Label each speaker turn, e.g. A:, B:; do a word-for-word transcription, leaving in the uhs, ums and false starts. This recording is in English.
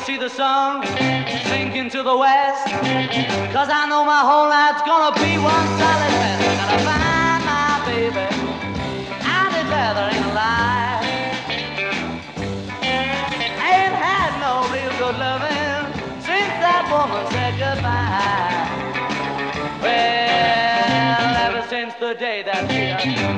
A: see the sun sink into the west, 'cause I know my whole life's gonna be one solid mess. Gotta find my baby, I declare there ain't a lie. I ain't had no real good loving since that woman said goodbye. Well, ever since the day that she